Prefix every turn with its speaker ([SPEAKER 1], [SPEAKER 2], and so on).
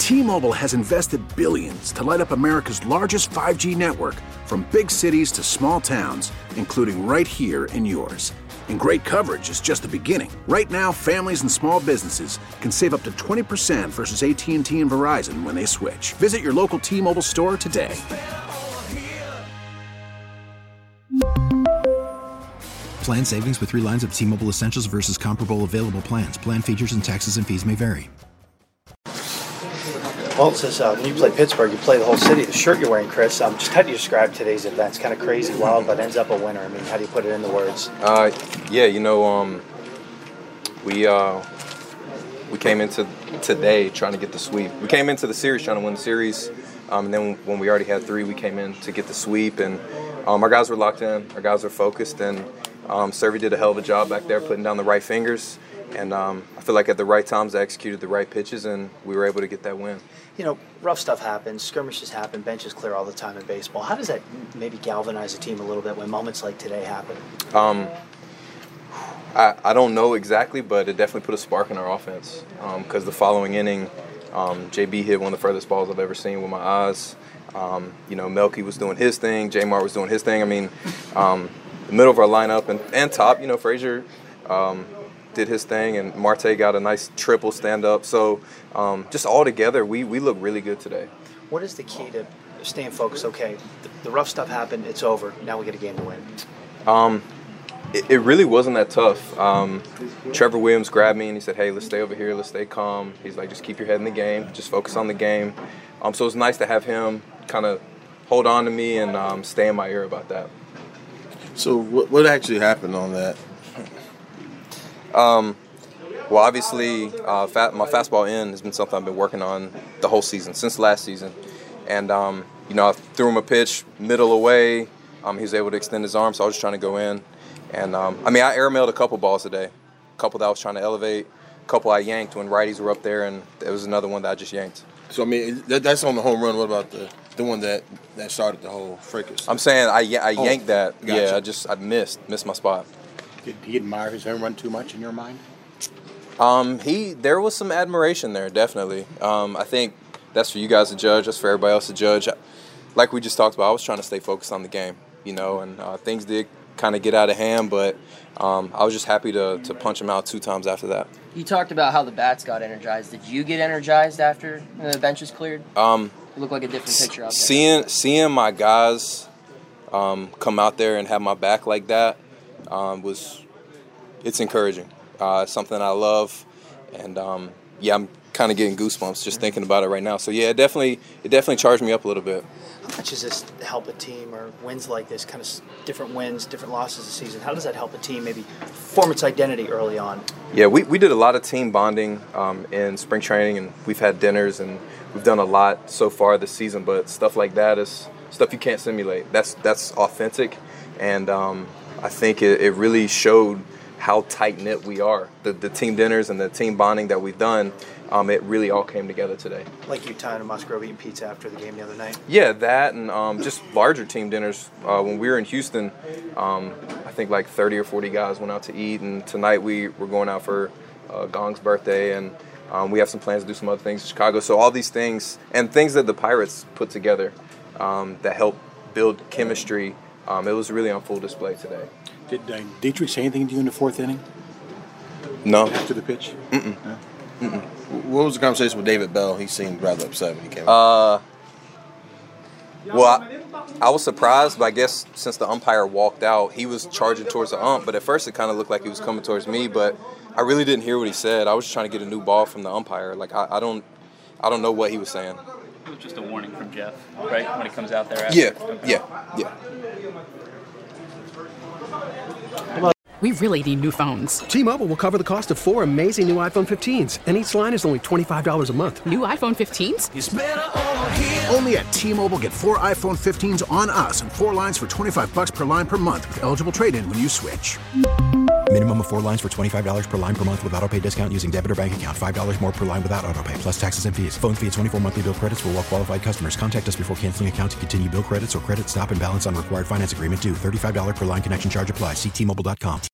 [SPEAKER 1] T-Mobile has invested billions to light up America's largest 5G network, from big cities to small towns, including right here in yours. And great coverage is just the beginning. Right now, families and small businesses can save up to 20% versus AT&T and Verizon when they switch. Visit your local T-Mobile store today.
[SPEAKER 2] Plan savings with 3 lines of T-Mobile Essentials versus comparable available plans. Plan features and taxes and fees may vary.
[SPEAKER 3] Well, it says when you play Pittsburgh, you play the whole city. The shirt you're wearing, Chris, just how do you describe today's event? It's kind of crazy, wild, but ends up a winner. I mean, how do you put it into words?
[SPEAKER 4] We came into today trying to get the sweep. We came into the series trying to win the series, and then when we already had 3, we came in to get the sweep, and our guys were locked in, our guys were focused, and Servey did a hell of a job back there putting down the right fingers, and I feel like at the right times I executed the right pitches, and we were able to get that win.
[SPEAKER 3] You know, rough stuff happens, skirmishes happen, benches clear all the time in baseball. How does that maybe galvanize a team a little bit when moments like today happen?
[SPEAKER 4] I don't know exactly, but it definitely put a spark in our offense, because the following inning, JB hit one of the furthest balls I've ever seen with my eyes. Melky was doing his thing, J Mart was doing his thing. I mean, the middle of our lineup and top, Frazier did his thing, and Marte got a nice triple stand-up. So just all together, we look really good today.
[SPEAKER 3] What is the key to staying focused? Okay, the rough stuff happened, it's over, now we get a game to win.
[SPEAKER 4] It really wasn't that tough. Trevor Williams grabbed me and he said, hey, let's stay over here, let's stay calm. He's like, just keep your head in the game, just focus on the game. So it's nice to have him kind of hold on to me and stay in my ear about that.
[SPEAKER 5] So what actually happened on that?
[SPEAKER 4] Well, obviously, my fastball in has been something I've been working on the whole season, since last season. And, I threw him a pitch middle away. He was able to extend his arm, so I was just trying to go in. And, I airmailed a couple balls today, a couple that I was trying to elevate, a couple I yanked when righties were up there, and there was another one that I just yanked.
[SPEAKER 5] So, that's on the home run. What about the one that started the whole fracas?
[SPEAKER 4] I'm saying I yanked that. Gotcha. Yeah, I missed my spot.
[SPEAKER 6] Did he admire his home run too much in your mind?
[SPEAKER 4] There was some admiration there, definitely. I think that's for you guys to judge. That's for everybody else to judge. Like we just talked about, I was trying to stay focused on the game, and things did kind of get out of hand, but I was just happy to punch him out 2 times after that.
[SPEAKER 7] You talked about how the bats got energized. Did you get energized after the bench was cleared? It looked like a different picture out there.
[SPEAKER 4] Seeing my guys come out there and have my back like that it's encouraging. It's something I love, and I'm kind of getting goosebumps just thinking about it right now. So yeah, it definitely charged me up a little bit.
[SPEAKER 3] How much does this help a team, or wins like this, kind of different wins, different losses this season? How does that help a team maybe form its identity early on?
[SPEAKER 4] Yeah, we did a lot of team bonding in spring training, and we've had dinners, and we've done a lot so far this season. But stuff like that is stuff you can't simulate. That's authentic, and I think it really showed how tight-knit we are. The team dinners and the team bonding that we've done, it really all came together today.
[SPEAKER 3] Like you, Ty, and Musgrove eating pizza after the game the other night?
[SPEAKER 4] Yeah, that and just larger team dinners. When we were in Houston, I think like 30 or 40 guys went out to eat, and tonight we're going out for Gong's birthday, and we have some plans to do some other things in Chicago. So all these things, and things that the Pirates put together that help build chemistry, it was really on full display today.
[SPEAKER 6] Did Dietrich say anything to you in the 4th inning?
[SPEAKER 4] No.
[SPEAKER 6] After the pitch?
[SPEAKER 5] Mm-mm. No? Mm-mm. What was the conversation with David Bell? He seemed rather upset when he came out.
[SPEAKER 4] Well, I was surprised, but I guess since the umpire walked out, he was charging towards the ump. But at first, it kind of looked like he was coming towards me. But I really didn't hear what he said. I was just trying to get a new ball from the umpire. Like I don't know what he was saying.
[SPEAKER 8] It was just a warning from Jeff, right? When he comes out there.
[SPEAKER 4] Yeah.
[SPEAKER 8] Okay.
[SPEAKER 4] Yeah.
[SPEAKER 9] We really need new phones.
[SPEAKER 10] T-Mobile will cover the cost of 4 amazing new iPhone 15s, and each line is only $25 a month.
[SPEAKER 9] New iPhone 15s?
[SPEAKER 1] It's better over here. Only at T-Mobile, get 4 iPhone 15s on us and 4 lines for $25 per line per month with eligible trade-in when you switch.
[SPEAKER 2] Minimum of 4 lines for $25 per line per month with autopay discount using debit or bank account. $5 more per line without autopay, plus taxes and fees. Phone fee at 24 monthly bill credits for well-qualified customers. Contact us before canceling account to continue bill credits or credit stop and balance on required finance agreement due. $35 per line connection charge applies. See T-Mobile.com.